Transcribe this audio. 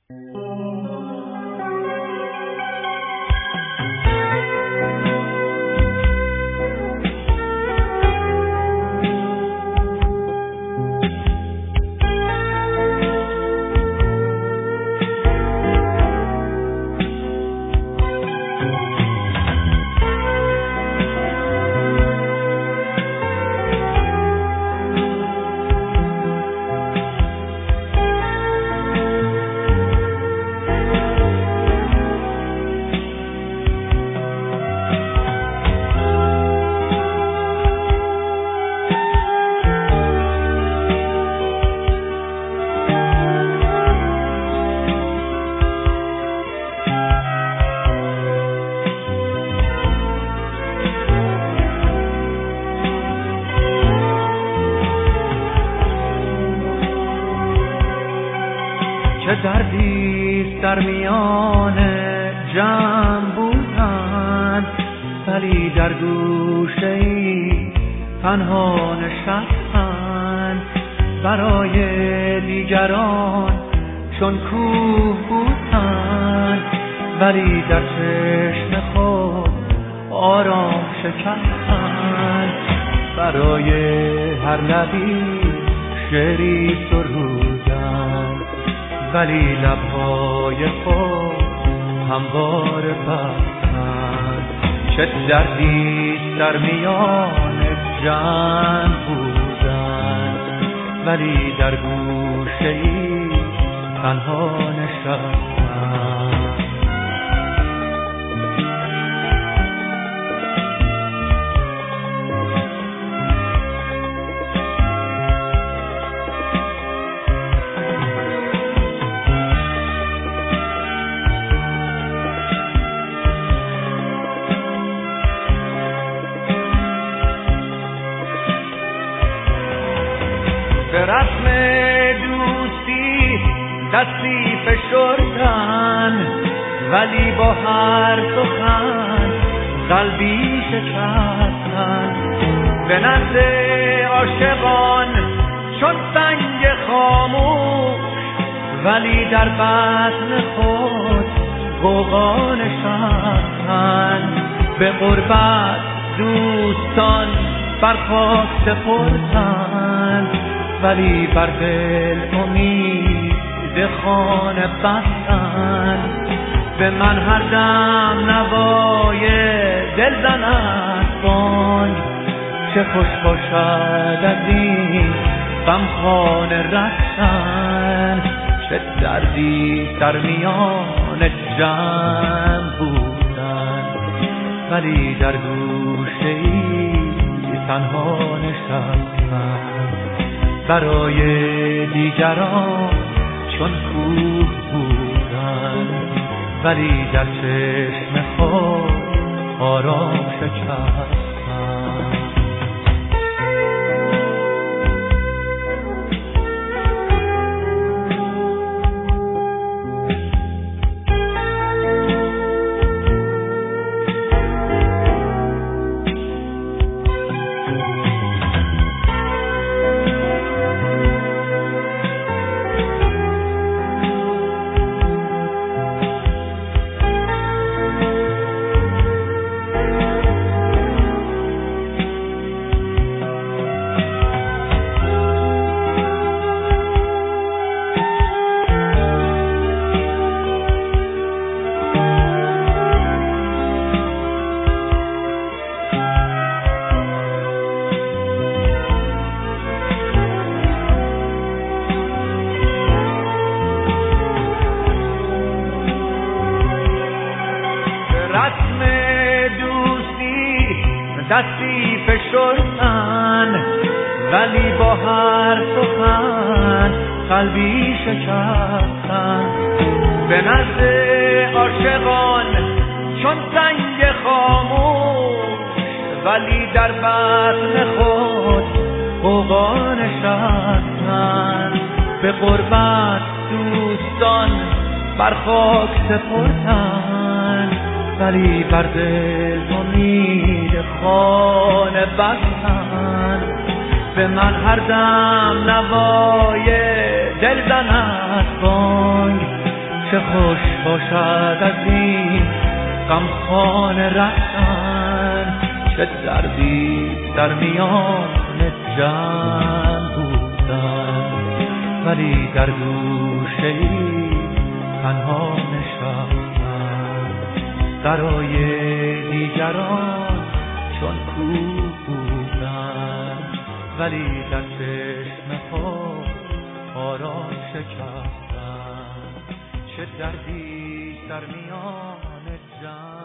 چه دردی در میان جمع بودند، ولی در گوشه‌ای تنها نشستند. برای دیگران چون کوه بودند، ولی در چشم خود آرام شکستند. برای هر لبی شعری سرودند، ولی لبهای خود همواره بستند. چه دردی در میان جمع بودند، ولی در گوشه‌ای تنها نشستند. به رسم دوستی دستی فشردن، ولی با هر سخن قلبی شکستن. به نزد عاشقان چون سنگ خاموش، ولی در بطن خود غوغا نشستن. به غربت دوستان بر خاک سپردن، ولی بر دل امید خانه بستن. به من هر دم نوای دل زند بانگ، چه خوش باشد از این غمخانه رفتن. چه دردی در میان جمع بودن، ولی در گوشه‌ای تنها نشستن. برای دیگران چون کوه بودن، ولی در چشم خود آرام شکستن. رسم دوستی دستی فشردن، ولی با هر سخن قلبی شکستن. به نزد عاشقان چون سنگ خاموش، ولی در بطن خود غوغا نشستن. به غربت دوستان بر خاک سپردن، ولی بر دل امید خانه بستن. به من هر دم نوای دل زند بانگ، چه خوش باشد از این غمخانه رفتن، چه دردی در میان جمع بودن، ولی در گوشه‌ای تنها نشستن. برای دیگران چون کوه بودن، ولی در چشم خود آرام شکستن. چه دردی در میان جمع